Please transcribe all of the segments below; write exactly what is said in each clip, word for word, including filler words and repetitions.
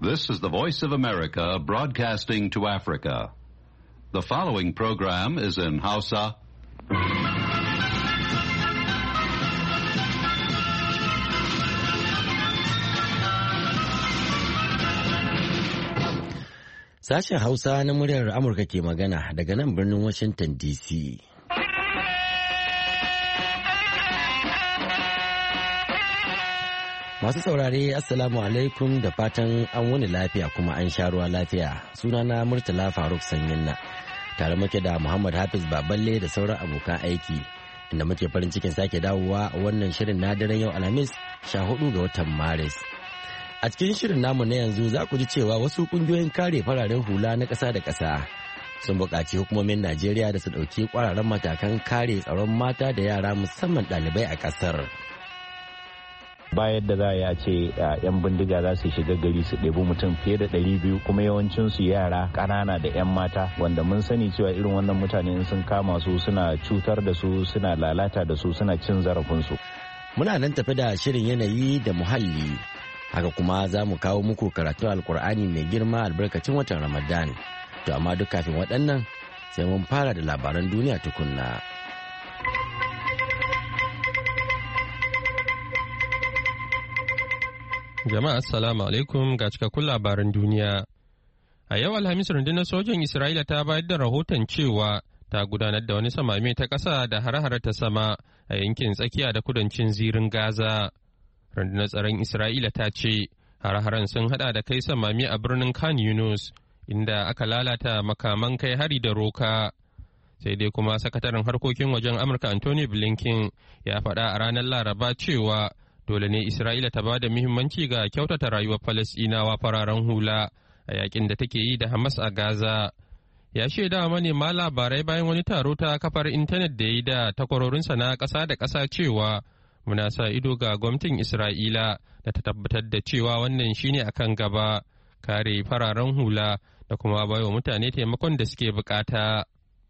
This is the Voice of America broadcasting to Africa. The following program is in Hausa. Sashen Hausa na muryar Amurka ke magana daga nan birnin Washington D C. Masu saurare Assalamu alaikum da fatan an wani lafiya kuma an sha ruwa lafiya. Sunana Murtala Faruk Sanyinna. Tare muke da Muhammad Hafiz Baballe da sauran abokan aiki. Inda muke farin cikin sake dawowa a wannan shirin na daren yau Alhamis sha hudu ga watan Maris. A cikin shirin namu na yanzu za ku ji cewa wasu kungiyoyin kare fararen hula na ƙasa da ƙasa sun buƙaci hukumomin Najeriya da su ɗauki ƙwararren matakan kare tsaron mata da yara musamman ɗalibai a ƙasar. Bayan da za a ce yan bindiga za su shiga gari su ɗebi mutum fiye da ɗari biyu kuma yawancinsu yara ƙanana da 'yan mata wanda mun sani cewa irin wannan mutane sun kama su suna cutar da su suna lalata da su suna cin zarafinsu. Muna nan tafi da shirin yanayi da muhalli. Haka kuma za mu kawo muku karatu alkur'ani mai girma albarkacin watan Ramadan. To amma duk kafin waɗannan sai mun fara da labaran duniya tukunna. Jama'a assalamu alaikum ga cikakkun labaran duniya. A yau Alhamis rundunar sojan Isra'ila ta bayar da rahoton cewa ta gudanar da wani samame ta ƙasa da hare-hare ta sama a yankin tsakiya da kudancin zirin Gaza. Rundunar tsaron Isra'ila ta ce har-haren sun hada da kai samami a birnin Khan Yunus inda aka lalata makaman kai hari da roka. Sai dai kuma sakataren harkokin wajen Amurka Anthony Blinken ya faɗa a ranar Laraba cewa dole ne Isra'ila ta ba da muhimmanci ga kyautata rayuwar Falasɗinawa fararen hula a yakin da take yi da Hamas a Gaza. Ya shaida manema labarai bayan wani taro ta kafar intanet da ya yi da takwarorinsa na ƙasa da ƙasa cewa muna sa ido ga gwamnatin Isra'ila da ta tabbatar da cewa wannan shine akan gaba, kare fararen hula da kuma baiwa mutane taimakon da suke bukata.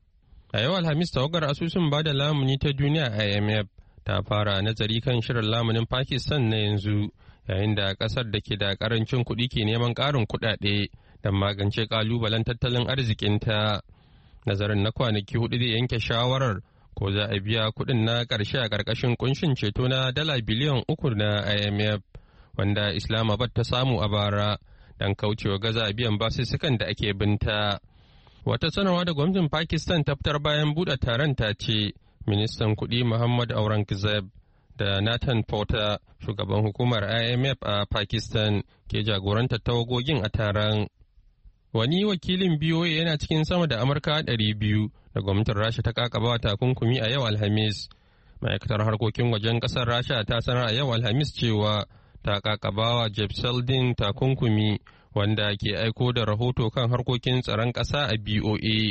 A yau Alhamis tawagar asusun bada lamuni ta duniya I M F ta fara nazari kan shirin lamunin Pakistan na yanzu yayin da kasar da ke da karancin kuɗi ke neman ƙarin kuɗaɗe don magance ƙalubalen tattalin arzikinta. Nazarin na kwanaki hudu zai yanke shawarar ko za a biya kuɗin na ƙarshe a ƙarƙashin kunshin ceto na dala biliyan uku na I M F wanda Islamabad ta samu a bara don kaucewa gaza biyan basussukan da ake binta. Wata sanarwa da gwamnatin Pakistan ta fitar bayan buɗe taron ta ce ministan kuɗi Muhammad Aurangzeb da Nathan Porter shugaban hukumar I M F a Pakistan ke jagorantar tawagogin a taron. Wani wakilin B O A yana cikin sama da Amurka ɗari biyu da gwamnatin Rasha ta kakaba takunkumi a yau Alhamis. Ma'aikatar harkokin wajen ƙasar Rasha ta sanar a yau Alhamis cewa ta kakabawa Jeff Seldin takunkumi wanda ke aiko da rahoto kan harkokin tsaron ƙasa a B O A.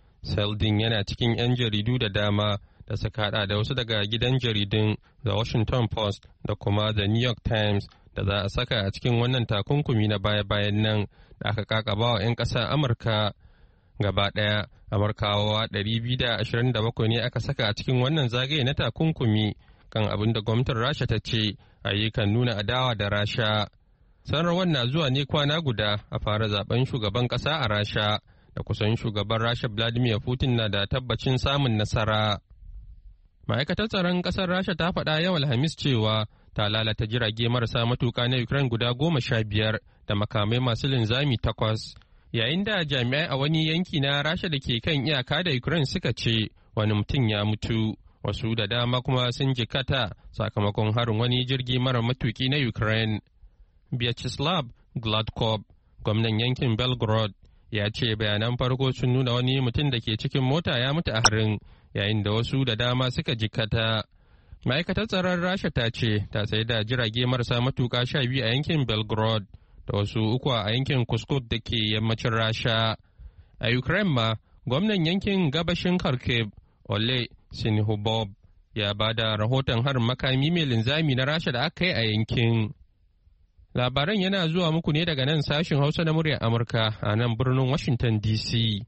Seldin yana cikin 'yan jaridu da dama da suka hada da wasu daga gidan jaridun The Washington Post da kuma The New York Times da za a saka a cikin wannan takunkumi na baya-bayan nan da aka kakaba wa 'yan ƙasar Amurka. Gaba ɗaya, Amurkawa ɗari biyu da ashirin da bakwai ne aka saka a cikin wannan zagaye na takunkumi kan abin da gwamnatin Rasha ta ce ayyukan nuna adawa da Rasha. Sanarwar na zuwa ne kwana guda a fara zaben shugaban ƙasa a Rasha da kusan shugaban Rasha Vladimir Putin na da tabbacin samun nasara. Ma'aikatar tsaron ƙasar Rasha ta faɗa yau Alhamis cewa ta lalata jirage marasa matuƙa na Ukraine guda goma sha biyar da makamai masu linzami takwas. Yayin da jami'ai a wani yanki na Rasha da ke kan iyaka da Ukraine suka ce wani mutum ya mutu, wasu da dama kuma sun jikata sakamakon harin wani jirgi mara matuƙi na Ukraine. Vyacheslav Gladkov, gwamnan yankin Belgorod, ya ce bayanan farko sun nuna wani mutum da ke cikin mota ya mutu a harin yayin da wasu da dama suka jikata. Ma'aikatar tsaron Rasha ta ce ta tsaye da jirage marasa matuƙa sha biyu a yankin Belgorod da wasu uku a yankin Kuskut da ke yammacin Rasha. A Ukraine ma, gwamnan yankin gabashin Kharkiv, Ole Sinihubov, ya ba da rahoton harin makami mai linzami na Rasha da aka yi a yankin. Labaran yana zuwa muku ne daga nan sashin Hausa na muryar Amurka a nan birnin Washington D C.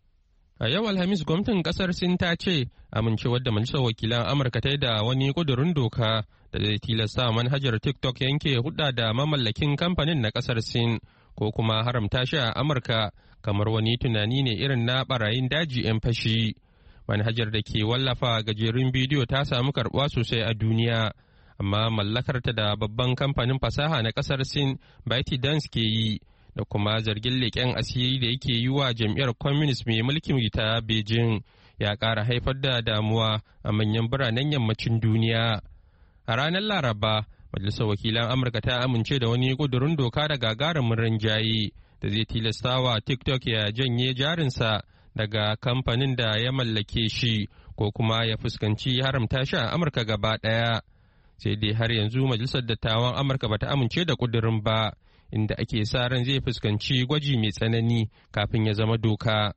A yau Alhamis gwamnatin kasar Sin ta ce amincewar da Majalisar Wakilan Amurka ta yi da wani kudurin doka da zai tilasta manhajar TikTok yanke hudda da mamallakin kamfanin na kasar Sin ko kuma haramta shi a Amurka kamar wani tunani ne irin na barayin daji 'yan fashi. Manhajar da ke wallafa gajerun bidiyo ta samu karɓuwa sosai a duniya, amma mallakarta da babban kamfanin fasaha na ƙasar Sin ByteDance ke yi da kuma zargin leƙen asiri da yake yi wa jam'iyyar Communist mai mulkin ta Beijing ya ƙara haifar da damuwa a manyan biranen yammacin duniya. A ranar Laraba, Majalisar Wakilan Amurka ta amince da wani ƙudurin doka da gagarumin rinjaye da zai tilasta wa TikTok ya janye jarinsa daga kamfanin da ya mallake shi ko kuma ya fuskanci haramta shi a Amurka gaba ɗaya. Sai dai har yanzu Majalisar Dattawan Amurka bata amince da ƙudurin ba, inda ake sa ran zai fuskanci gwaji mai tsanani kafin ya zama doka.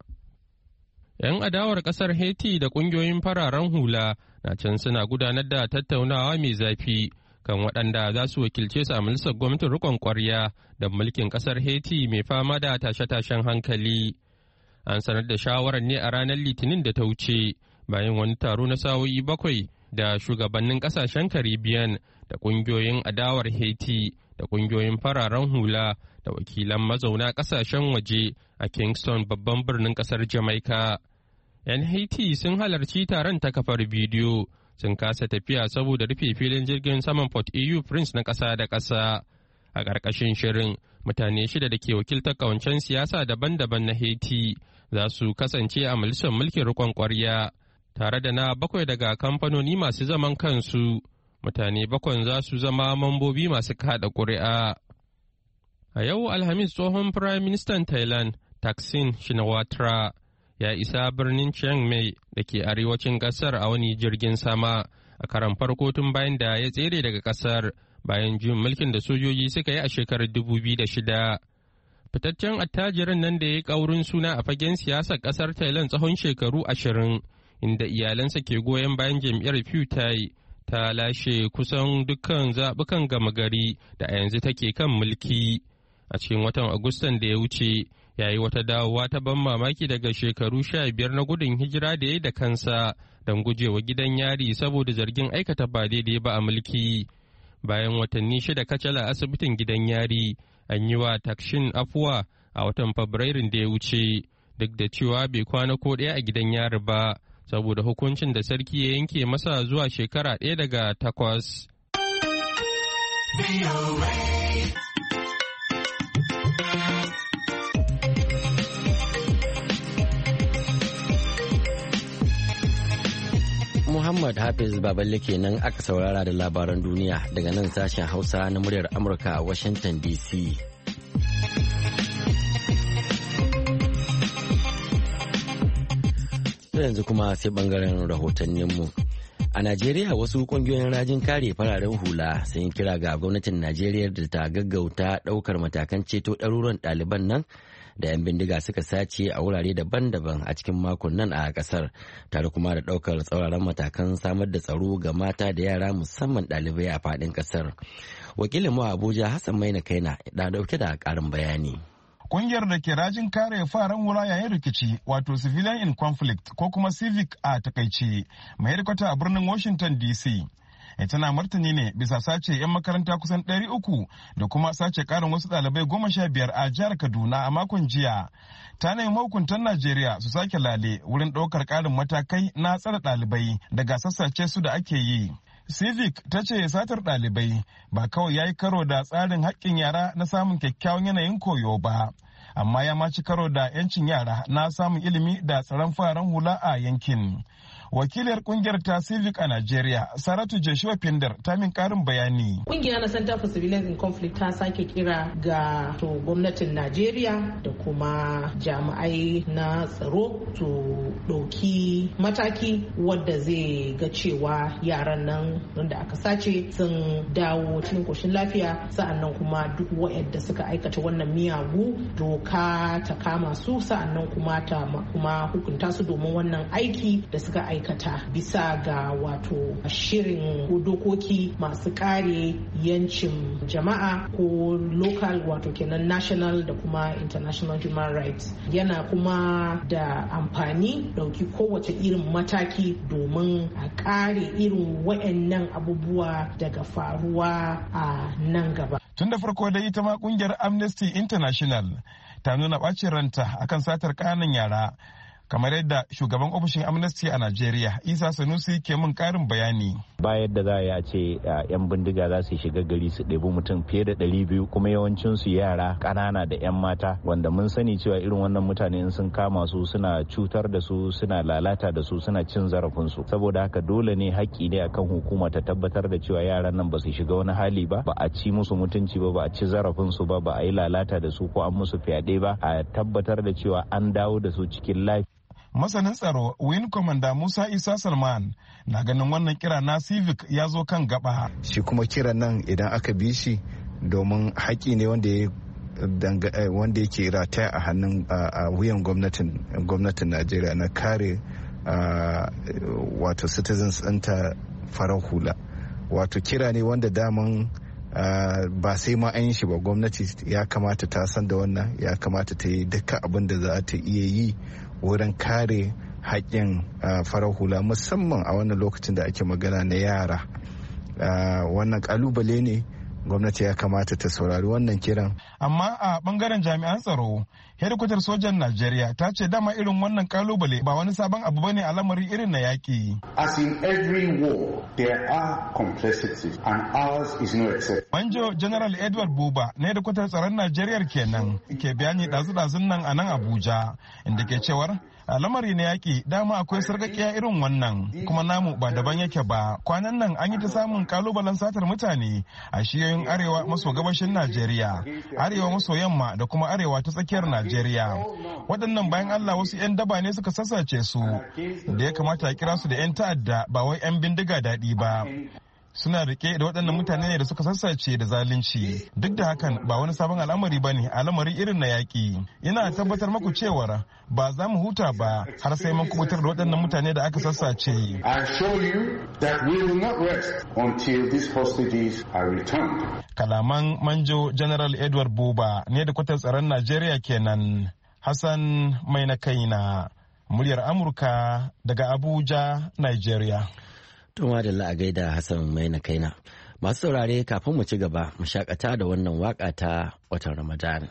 'Yan adawar ƙasar Haiti da ƙungiyoyin fararen hula na can suna gudanar da tattaunawa mai zafi kan waɗanda za su wakilce su a majalisar gwamnatin riƙon ƙwarya da mulkin ƙasar Haiti mai fama da tashe-tashen hankali. An sanar da shawarar ne a ranar Litinin da ta wuce bayan wani taro na sa'o'i bakwai da shugabannin ƙasashen Caribbean da ƙungiyoyin adawar Haiti da ƙungiyoyin fararen hula da wakilan mazauna ƙasashen waje a Kingston, babban birnin ƙasar Jamaica. 'Yan Haiti sun halarci taron ta kafar bidiyo sun kasa tafiya saboda rufe filin jirgin saman Port-au-Prince na ƙasa da ƙasa. A ƙarƙashin shirin, mutane shida da ke wakiltar ƙawancen siyasa daban-daban na Haiti za su kasance a majalisar mulkin riƙon ƙwarya, tare da na bakwai daga kamfanoni masu zaman kansu. Mutane bakwai za su zama mambobi masu kaɗa ƙuri'a. A yau Alhamis, tsohon Firayim Ministan Thailand, Thaksin Shinawatra, ya isa birnin Chiang Mai da ke arewacin ƙasar a wani jirgin sama a karan farko tun bayan da ya tsere daga ƙasar bayan juyin mulkin da sojoji suka yi a shekarar dubu biyu da shida. Fitaccen attajirin nan da ya yi ƙaurin suna a fagen siyasar ƙasar Thailand tsawon shekaru ashirin, inda iyalansa ke goyon bayan jam'iyyar Pheu Thai, ta lashe kusan dukkan zaɓukan gama gari da a yanzu take kan mulki. A cikin watan Agustan da ya wuce, ya yi wata dawowa ta ban mamaki daga shekaru sha biyar na gudun hijira da ya yi da kansa don gujewa gidan yari saboda zargin aikata ba daidai ba a mulki. Bayan watanni shida kacal a asibitin gidan yari, an yi wa Takshin afuwa a watan Fabrairun da ya wuce, duk da cewa bai kwana ko ɗaya a gidan yari ba, saboda hukuncin da sarki ya yanke masa zuwa shekara ɗaya daga takwas. Muhammad Hafiz Baballe kenan aka saurara da labaran duniya daga nan sashen Hausa na muryar Amurka a Washington D C. Yanzu kuma sai bangaren rahotanninmu. A Najeriya wasu kungiyoyin rajin kare fararen hula sun kira ga gwamnatin Najeriya da ta gaggauta daukar matakan ceto ɗaruruwan ɗaliban nan da 'yan bindiga suka sace a wurare daban-daban a cikin makon nan a kasar, tare kuma da daukar tsauraran matakan samar da tsaro ga mata da yara musamman ɗalibai a faɗin kasar. Wakilin mu Abuja Hassan Maina Kaina da dauke da ƙarin bayani. Kungiyar da ke rajin kare faran hula yayin rikici, wato Civilian in Conflict ko kuma Civic a takaice, mai rikwata a birnin Washington D C. Tana martani ne bisa sace 'yan makaranta kusan ɗari uku da kuma sace karin wasu ɗalibai goma sha biyar a jihar Kaduna a makon jiya. Ta nemi mahukuntan Najeriya su sake lale wurin ɗaukar ƙarin matakai na tsare ɗalibai daga sassace su da ake yi. Civic ta ce satar ɗalibai ba kawai ya yi karo da tsarin haƙƙin yara na samun kyakkyawan yanayin koyo ba, amma ya maci karo da 'yancin yara na samun ilimi da tsaron fararen hula a yankin. Wakiliyar kungiyar ta Civic a Najeriya, Saratu Joshua Pindar, ta min karin bayani. Kungiya na Center for Civilians in Conflict ta sake kira ga to gwamnatin Najeriya da kuma jami'ai na tsaro su ɗauki mataki wadda zai ga cewa yaran nan wanda aka sace sun dawo cikin koshin lafiya, sa'annan kuma duk waɗanda suka aikata wannan miyagu doka ta kama su, sa'annan kuma ta kuma hukunta su domin wannan aiki da suka aikata. Bisa ga wato shirin dokoki masu kare yancin jama'a ko local wato kenan national da kuma international human rights, yana kuma da amfani dauki kowace irin mataki domin a kare irin waɗannan abubuwa daga faruwa a nan gaba. Tun da farko dai ita ma kungiyar Amnesty International ta nuna ɓacin ranta akan satar ƙananan yara, kamar yadda shugaban ofishin Amnesty a Najeriya Isa Sanusi ke mun karin bayani. Ba yadda za a ce yan bindiga za su shiga gari su ɗebi mutum fiye da ɗari biyu kuma yawancin su yara ƙanana da yan mata, wanda mun sani cewa irin wannan mutane in sun kama su suna cutar da su, suna lalata da su, suna cin zarafin su. Saboda haka dole ne haƙƙi ne akan hukuma ta tabbatar da cewa yaran nan ba su shiga wani hali ba, ba a ci musu mutunci ba, ba a ci zarafin su ba, ba a yi lalata da su ko an musu fyaɗe ba, a tabbatar da cewa an dawo da su cikin lafiya. Masanin tsaro Wing Commander Musa Isa Salman na ganin wannan kira na civic ya zo kan gaba. Shi kuma kiran nan idan aka bi shi, domin haƙi ne wanda ya wanda yake rataya a hannun a wuyan gwamnatin gwamnatin Najeriya na kare wato citizens ɗinta farar hula. Wato kira ne wanda daman ba sai ma an yi shi ba, gwamnati ya kamata ta san da wannan, ya kamata ta yi dukkan abin da za ta iya yi wurin kare haƙƙin farar hula, musamman a wannan lokacin da ake magana na yara. Wannan kalubale ne, gwamnati ya kamata ta saurari wannan kiran. Amma a bangaren jami'an tsaro, hedikwatar sojan Najeriya ta ce dama irin wannan kalubale ba wani sabon abu bane a lamari irin na yaƙi. As in every war, there are complexities and ours is no exception. Manjo General Edward Buba na hedikwatar tsaron Najeriya kenan ke bayani ɗazu-ɗazun nan a nan Abuja, inda ke cewar a lamari na yaƙi dama akwai sarƙaƙiya irin wannan, kuma namu ba daban yake ba. Kwanan nan an yi ta samun kalubalen satar mutane a shiyoyin arewa maso gabashin Najeriya, arewa maso yamma da kuma arewa ta tsakiyar Najeriya. Waɗannan bayan Allah wasu 'yan daba ne suka sassace su, da ya kamata a kira su da 'yan ta'adda ba wai 'yan bindiga daɗi ba. Suna rike da waɗannan mutane ne da suka sassace da zalunci. Duk da hakan ba wani sabon al'amari ba ne, al'amari irin na yaƙi. Ina tabbatar maku cewar ba za mu huta ba har sai mun kubutar da waɗannan mutane da aka sassace. I assure you that we will not rest until these hostages are returned. Kalaman Manjo General Edward Buba ne da kwatar tsaron Najeriya kenan. Hassan Mai na kaina, muryar Amurka daga Abuja, Nigeria. Tuma da a gaida Hassan Mai na kaina. Masu saurare kafin mu ci gaba mu shakata da wannan waka ta watan Ramadan.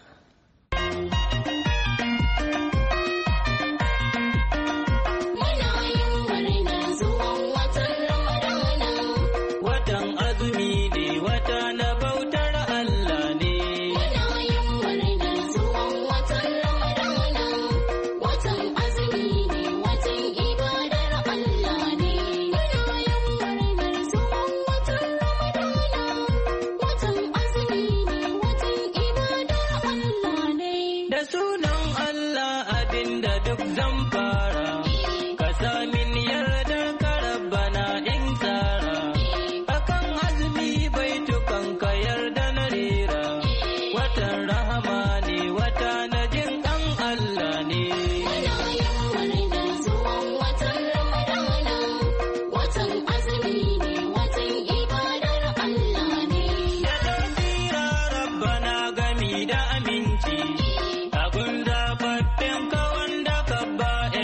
Abun zaɓaɓɓen ka wanda ka ba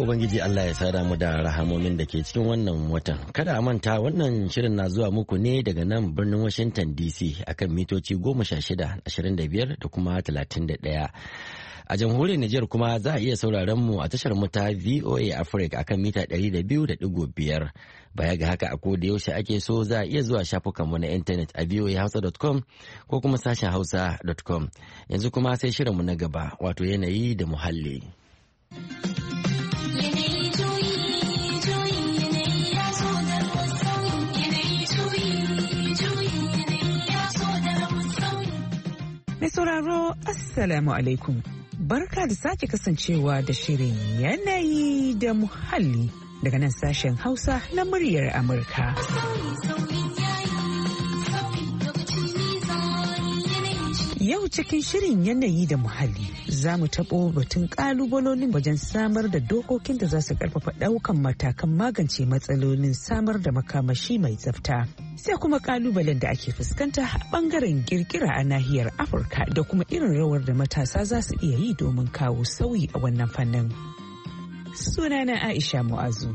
Ubangiji Allah ya sada mu da rahamomin da ke cikin wannan watan. Kada a manta wannan shirin na zuwa muku ne daga nan birnin Washington D C akan mitoci goma sha shida, ashirin da biyar da kuma talatin da ɗaya. A jamhuriyar Nijar kuma za a iya sauraron mu a tashar mu ta V O A Africa akan mita ɗari da biyu da ɗigo biyar. Baya ga haka a koda yaushe ake so za a iya zuwa shafukanmu na intanet a v o a hausa dot com ko kuma sashen hausa dot com. Yanzu kuma sai shirinmu na gaba wato yanayi da muhalli. Mai sauraro Assalamu alaikum. Barka da sake kasancewa da shirin yanayi da muhalli daga nan sashen Hausa na muryar Amurka. Yau cikin shirin yanayi da muhalli za mu taɓo batun ƙalubalolin wajen samar da dokokin da za su ƙarfafa ɗaukan matakan magance matsalolin samar da makamashi mai tsafta. Sai kuma ƙalubalen da ake fuskanta a ɓangaren ƙirƙira a nahiyar Afirka da kuma irin rawar da matasa za su iya yi domin kawo sauyi a wannan fannin. Sunana Aisha Mu'azu.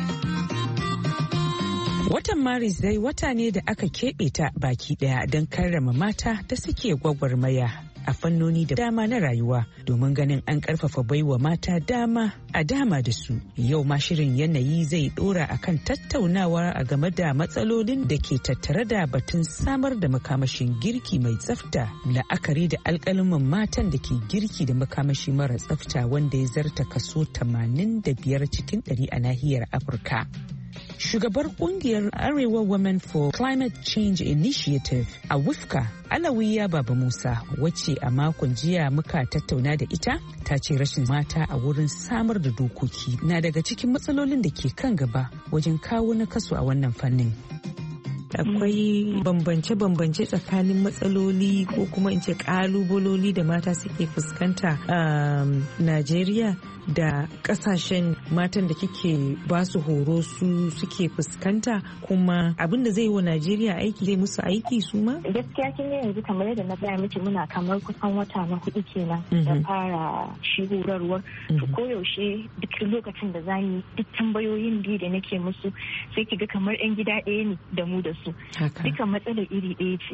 Watan Maris dai wata ne da aka keɓe ta baki ɗaya don karrama mata da suke gwagwarmaya a fannoni da dama na rayuwa domin ganin an ƙarfafa baiwa mata dama a dama da su. Yau ma shirin yanayi zai ɗora akan tattaunawa a game da matsalolin da ke tattare da batun samar da makamashin girki mai tsafta, la'akari da alƙaluman matan da ke girki da makamashi mara tsafta wanda ya zarta kaso tamanin da biyar cikin ɗari a nahiyar Afirka. Shugabar kungiyar Arewa Women for Climate Change Initiative a Wifka, Alawiya Baba Musa, wacce a makon jiya muka tattauna da ita, ta ce rashin mata a wurin samar da dokoki na daga cikin matsalolin da ke kan gaba wajen kawo nakasu a wannan fannin. Akwai bambance-bambance tsakanin matsaloli ko kuma in ce kalubaloli da mata suke fuskanta a Najeriya da kasashen matan da kike ba su horo su suke fuskanta, kuma abin da zai yi wa Najeriya aiki zai musu aiki su ma? Gaskiya kin yanzu kamar yadda na gaya miki muna kamar kusan wata na hudu kenan da fara shi horarwar. To koyaushe duk lokacin da za yi duk tambayoyin biyu da nake musu sai ki ga kamar 'yan gida ɗaya ne da mu da su. Duka matsalar iri ɗaya ce.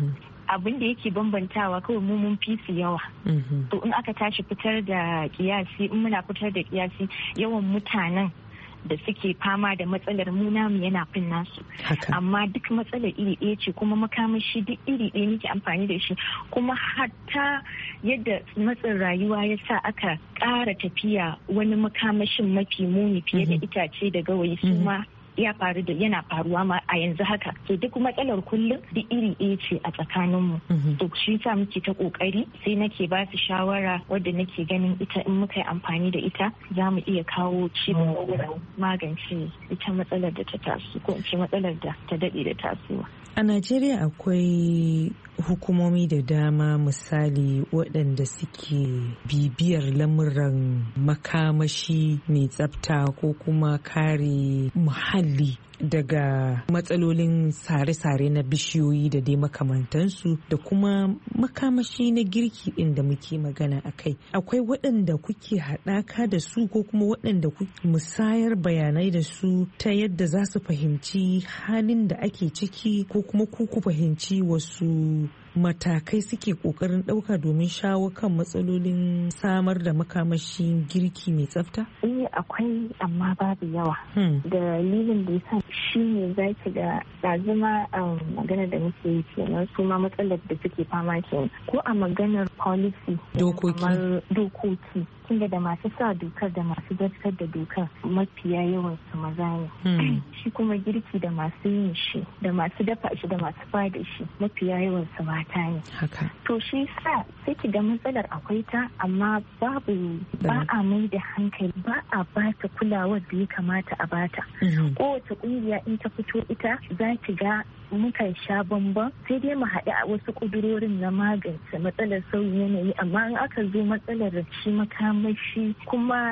Abin da yake bambantawa kawai mu mun fi su yawa. To in aka tashi fitar da kiyasi, in muna fitar da kiyasi yawan mutanen da suke fama da matsalar mu namu yana fin nasu. Amma duk matsalar iri ɗaya ce, kuma makamashi duk iri ɗaya muke amfani da shi, kuma hatta yadda matsin rayuwa ya sa aka ƙara tafiya wani makamashin mafi muni fiye da itace da gawayi su ma ya faru da yana faruwa ma a yanzu haka. To duk matsalar kullum duk iri ɗaya ce a tsakaninmu. To shi sa muke ta kokari, sai nake ba su shawara wadda nake ganin ita in muka yi amfani da ita za mu iya kawo ci gaba magance ita matsalar da ta taso, ko in ce matsalar da ta daɗe da tasowa. A Najeriya akwai hukumomi da dama, misali waɗanda suke bibiyar lamuran makamashi mai tsafta ko kuma kare muhalli daga matsalolin sare-sare na bishiyoyi da dai makamantansu, da kuma makamashi na girki ɗin da muke magana a kai. Akwai waɗanda kuke haɗaka da su ko kuma waɗanda kuke musayar bayanai da su ta yadda za su fahimci halin da ake ciki, ko kuma ku ku fahimci wasu matakai suke kokarin ɗauka domin shawo kan matsalolin samar da makamashin girki mai tsafta? Eh akwai, amma babu yawa. Dalilin da yasa shi ne za ki ga ɗazuma magana da muke yi kenan, su ma matsalar da suke fama kenan, ko a maganar policy dokoki dokoki kinga da masu sa dokar da masu zartar da dokar mafiya yawan su maza ne. Shi kuma girki da masu yin shi da masu dafa shi da masu fada shi mafiya yawan su mata ne. To shi sa sai ki ga matsalar akwai ta, amma babu ba a mai da hankali, ba a ba ta kulawar da ya kamata a bata. Kowace kungiya in ta fito ita za ki ga mukan sha bamban, sai dai mu haɗu a wasu ƙudurorin na magance matsalar sauyin yanayi, amma in aka zo matsalar shi makamashi kuma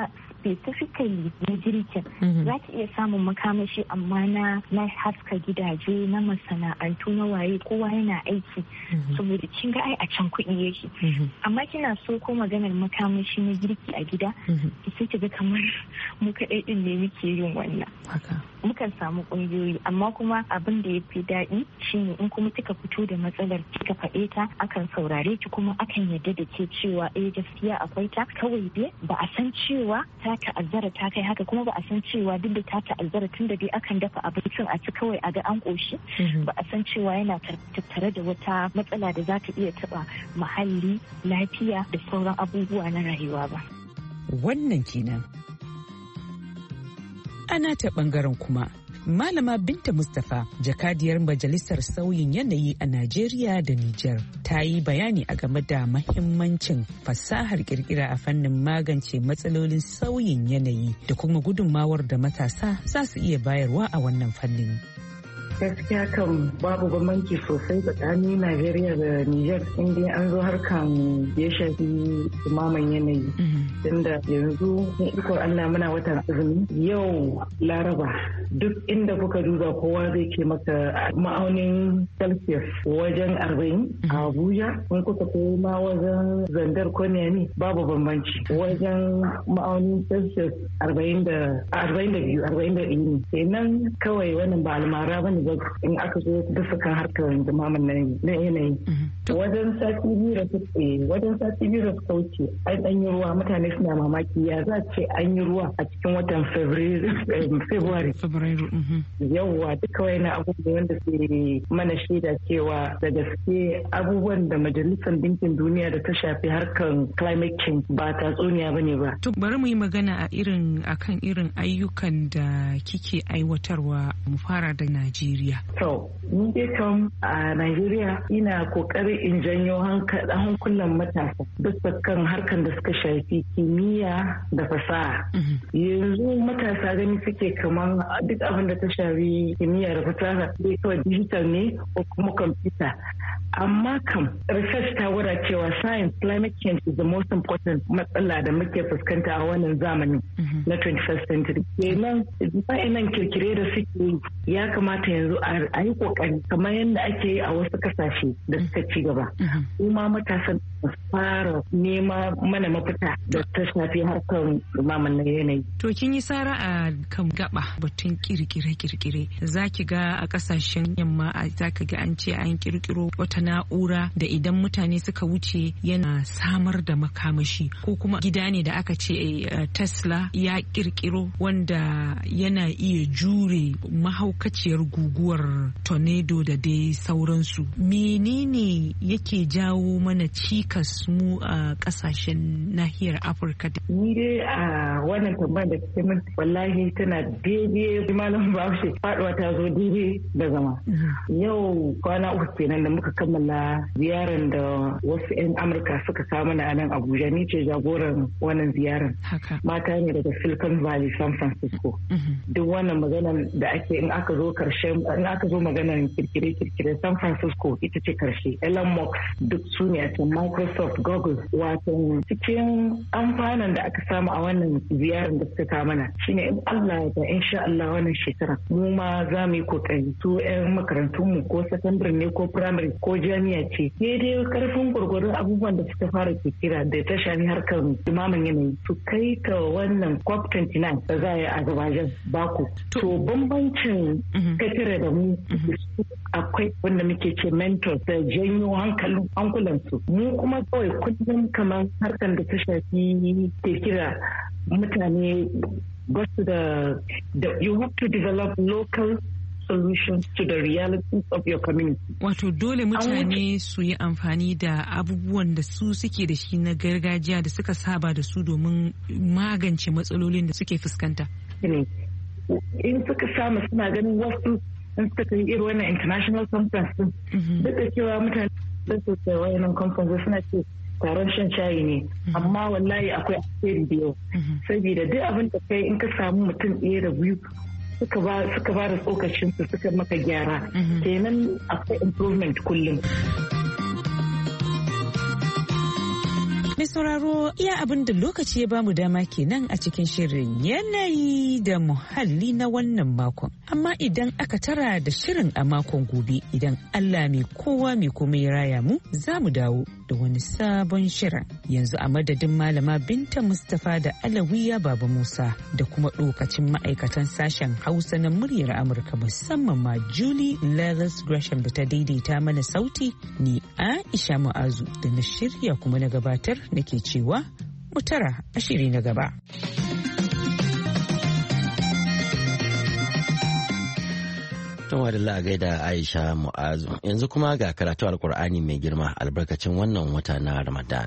specifically na girkin za ki iya samun makamashi amma na na haska gidaje na masana'antu na waye kowa yana aiki saboda kin ga ai a can kuɗi yake amma kina so ko maganar makamashi na girki a gida sai ki ga kamar mu kaɗai din ne muke yin wannan mukan samu ƙungiyoyi amma kuma abin da ya fi daɗi shine in kuma kika fito da matsalar kika faɗe ta akan saurare ki kuma akan yarda da ke cewa eh gaskiya akwai ta kawai dai ba a san cewa ta ta'azzara ta kai haka kuma ba a san cewa duk da ta ta'azzara tun da dai akan dafa abincin a ci kawai a ga an ƙoshi ba a san cewa yana tattare da wata matsala da za ta iya taɓa muhalli lafiya da sauran abubuwa na rayuwa ba. Wannan kenan. Ana ta ɓangaren kuma Malama Binta Mustapha, jakadiyar Majalisar Sauyin Yanayi a Najeriya da Nijar, ta yi bayani a game da mahimmancin fasahar kirkira a fannin magance matsalolin sauyin yanayi da kuma gudunmawar da matasa za su iya bayarwa a wannan fannin. Gaskiya kan babu bambanci sosai tsakanin Najeriya da Nijar inda an zo harkan ya shafi dumaman yanayi. Tunda yanzu ikon Allah muna watan azumi yau Laraba duk inda kuka duba kowa zai ke maka ma'aunin Celsius wajen arba'in a Abuja in kuka kai ma wajen Zandar ko Niamey babu bambanci wajen ma'aunin Celsius arba'in da biyu arba'in da ɗaya kenan kawai wannan ba almara bane in aka zo bisa kan harkar dumaman na yanayi wajen sati biyu da suke wajen sati biyu da suka wuce an ɗan yi ruwa mutane suna mamaki ya za ce an yi ruwa a cikin watan Fabrairu yawwa duka wani abubuwa wanda ke mana shaida cewa da gaske abubuwan da majalisar dinkin duniya da ta shafi harkar climate change ba tatsuniya bane ba. To bari mu yi magana a irin akan irin ayyukan da kike aiwatarwa mu fara da Najeriya. To, ni dai kam a Najeriya ina kokarin in janyo hankulan matasa bisa kan harkar da suka shafi kimiyya da fasaha. Yanzu matasa gani suke kaman duk abin da ta shafi kimiyya da fasaha zai kawai digital ne ko kuma kwamfuta. Amma kam research ta gwada cewa science climate change is the most important matsala da muke fuskanta a wannan zamanin na twenty-first century. Kenan nan kirkire da suke ya kamata yanzu a yi kokari kamar yadda ake yi a wasu kasashe da suka ci gaba. Kuma matasan fara nema mana mafita da ta shafi harkar dumaman yanayi. To kin yi sara a kan gaba batun kirkire-kirkire. Za ki ga a kasashen yamma za ka ga an ce an kirkiro wata na'ura da idan mutane suka wuce yana samar da makamashi ko kuma gida ne da aka ce Tesla ya kirkiro wanda yana iya jure mahaukaciyar guguwar tornado da dai sauransu. Menene yake jawo mana cikas mu a kasashen nahiyar Afirka? Ni dai a wannan tambayar da kake min wallahi tana daidai malam Bahaushe faduwa ta zo daidai da zama. Yau kwana uku kenan da muka kammala ziyarar da wasu 'yan Amurka suka kawo mana a nan Abuja. Ni ce jagoran wannan ziyarar. Mata ne daga Silicon Valley, San Francisco. Duk wannan maganar da ake in aka zo karshen in aka zo maganar kirkire-kirkire San Francisco ita ce karshe. Elon Musk duk su ne a can Microsoft, Google. Wato cikin amfanin da aka samu a wannan ziyarar da suka kawo mana shine in Allah ya insha Allah wannan shekara mu ma za mu yi kokari su 'yan makarantun mu ko secondary ne ko primary ko jami'a ce daidai karfin gwargwadon abubuwan da suka fara kirkira da ta shafi harkar dumaman yanayi su kai ka wannan COP twenty-nine da za a yi a Azerbaijan Baku. To bambancin katire da mu akwai wanda muke ce mentor da janyo hankulansu mu kuma kawai kullum kamar harkar da ta shafi kirkira mutane ba su da you have to develop local solutions to the realities of your community. Wato dole mutane su yi amfani da abubuwan da su suke da shi na gargajiya da suka saba da su domin magance matsalolin da suke fuskanta. In suka samu suna ganin wasu in suka kai irin wannan international conference din duk da cewa mutane da su kai wannan conference suna ce taron shan shayi ne amma wallahi akwai asiri da yau saboda duk abin da kai in ka samu mutum ɗaya da biyu suka ba suka ba da tsokacin su suka maka gyara kenan akwai improvement kullum. Mai sauraro iya abin da lokaci ya bamu dama kenan a cikin shirin yanayi da muhalli na wannan makon. Amma idan aka tara da shirin a makon gobe idan Allah mai kowa mai komai ya raya mu za mu dawo da wani sabon shirin. Yanzu a madadin malama Binta Mustapha da Alawiya Baba Musa da kuma lokacin ma'aikatan sashen Hausa na muryar Amurka musamman ma Julie Leathers Gresham da ta daidaita mana sauti ni Aisha Mu'azu da na shirya kuma na gabatar nake cewa mutara a shiri na gaba. Tuma da la'agai da Aisha Mu'azu yanzu kuma ga karatu Alkur'ani mai girma albarkacin wannan wata na Ramadan.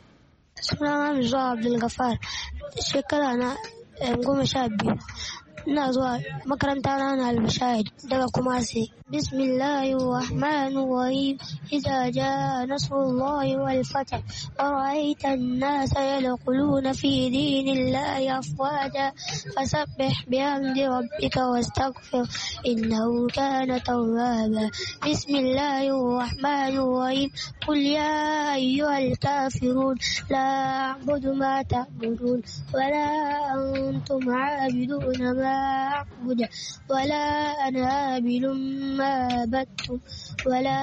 Sunana Mizuwa Abdul Gafar, shekara na goma sha biyu. Ina zuwa makaranta na na Al-Bashayid daga Kumasi. Bismillahir Rahmanir Rahim. Idza jaa nasrullahi wal fath wa ra'aita an-nasa yadkhuluna fi dinillahi afwaja fasabbih bihamdi rabbika wastaghfir innahu kana tawwaba. Bismillahir Rahmanir Rahim. Qul ya ayyuhal kafirun la a'budu ma ta'budun wa la antum 'abiduna ma أعبد ولا أنا عابد ما عبدتم ولا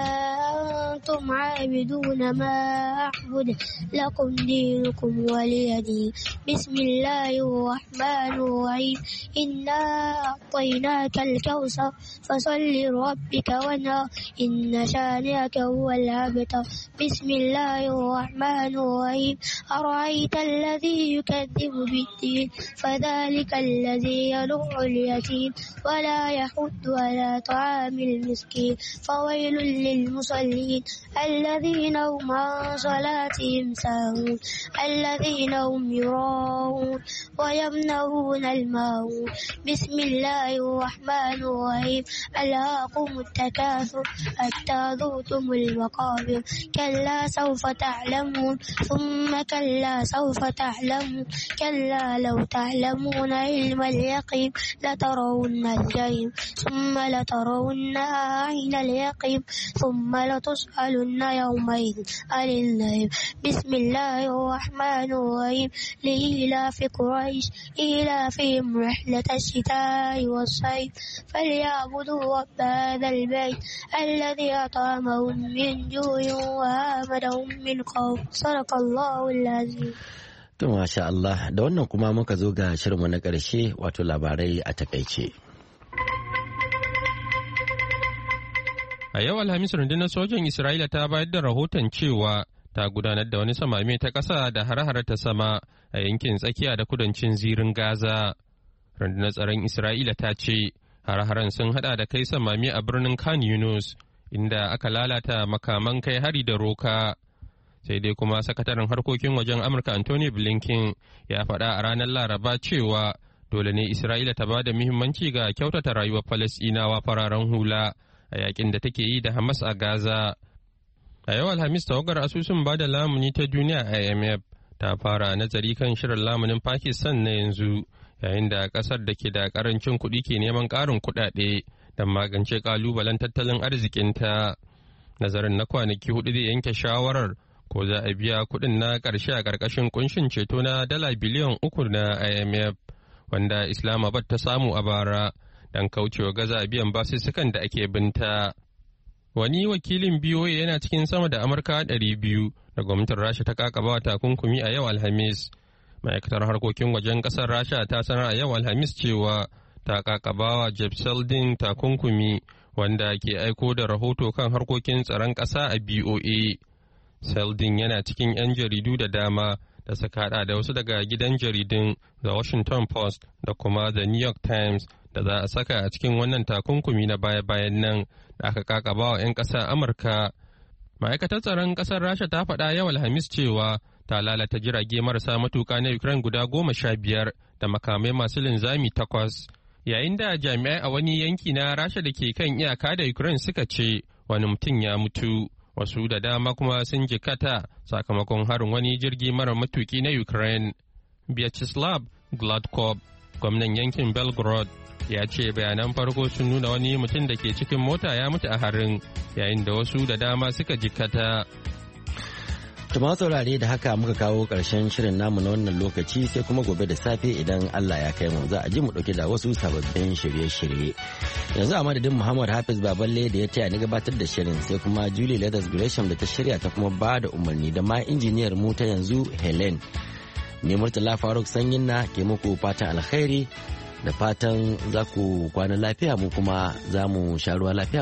أنتم عابدون ما أعبد لكم دينكم ولي دين. بسم الله الرحمن الرحيم. إنا أعطيناك الكوثر فصل لربك وانحر إن شانئك هو الأبتر. بسم الله الرحمن الرحيم. أرأيت الذي يكذب بالدين فذلك الذي يدعو اليتيم ولا يحض على طعام المسكين فويل للمصلين الذين هم عن صلاتهم ساهون الذين هم يراءون ويمنعون الماعون. بسم الله الرحمن الرحيم. ألهاكم التكاثر حتى زرتم المقابر كلا سوف تعلمون ثم كلا سوف تعلمون كلا لو تعلمون علم اليقين لترون الجحيم ثم لترونها عين اليقين ثم لتسألن يومئذ عن النعيم. بسم الله الرحمن الرحيم. لإيلاف قريش إيلافهم رحلة الشتاء والصيف فليعبدوا رب هذا البيت الذي أطعمهم من جوع وآمنهم من خوف. صدق الله العظيم. To masha Allah da wannan kuma muka zo ga shirinmu na ƙarshe wato labarai a takaice. A yau Alhamis rundunar sojan Isra'ila ta bayar da rahoton cewa ta gudanar da wani samame ta ƙasa da hare-hare ta sama a yankin tsakiya da kudancin zirin Gaza. Rundunar tsaron Isra'ila ta ce hare-haren sun hada da kai samame a birnin Khan Yunus inda aka lalata makaman kai hari da roka. Sai dai kuma sakataren harkokin wajen Amurka Anthony Blinken ya faɗa a ranar Laraba cewa dole ne Isra'ila ta ba da muhimmanci ga kyautata rayuwar Falasɗinawa fararen hula a yakin da take yi da Hamas a Gaza. A yau Alhamis tawagar asusun ba da lamuni ta duniya I M F ta fara nazari kan shirin lamunin Pakistan na yanzu yayin da ƙasar da ke da ƙarancin kuɗi ke neman ƙarin kuɗaɗe don magance ƙalubalen tattalin arzikinta. Nazarin na kwanaki hudu zai yanke shawarar ko za a biya kuɗin na ƙarshe a ƙarƙashin kunshin ceto na dala biliyan uku na I M F wanda Islamabad ta samu a bara don kaucewa gaza biyan basussukan da ake binta. Wani wakilin B O A yana cikin sama da Amurka ɗari biyu da gwamnatin Rasha ta kakaba takunkumi a yau Alhamis. Ma'aikatar harkokin wajen ƙasar Rasha ta sanar a yau Alhamis cewa ta kakabawa Jeff Seldin takunkumi wanda ke aiko da rahoto kan harkokin tsaron ƙasa a B O A. Seldin yana cikin 'yan jaridu da dama da suka hada da wasu daga gidan jaridun The Washington Post da kuma The New York Times da za a saka a cikin wannan takunkumi na baya-bayan nan da aka kakaba wa 'yan ƙasar Amurka. Ma'aikatar tsaron ƙasar Rasha ta faɗa yau Alhamis cewa ta lalata jirage marasa matuka na Ukraine guda goma sha biyar da makamai masu linzami takwas. Yayin da jami'ai a wani yanki na Rasha da ke kan iyaka da Ukraine suka ce wani mutum ya mutu. Wasu da dama kuma sun jikata sakamakon harin wani jirgi mara matuki na Ukraine. Vyacheslav Gladkov, gwamnan yankin Belgorod, ya ce bayanan farko sun nuna wani mutum da ke cikin mota ya mutu a harin yayin da wasu da dama suka jikata. Tuma saurare da haka muka kawo ƙarshen shirin namu na wannan lokaci sai kuma gobe da safe idan Allah ya kai mu za a ji mu ɗauke da wasu sababbin shirye-shirye. Yanzu a madadin Muhammad Hafiz Baballe da ya taya ni gabatar da shirin sai kuma Julie Leathers Gresham da ta shirya ta kuma ba da umarni da ma injiniyar mu ta yanzu Helen. Ni Murtala Faruk Sanyin na ke muku fatan alkhairi da fatan za ku kwana lafiya mu kuma za mu sha ruwa lafiya.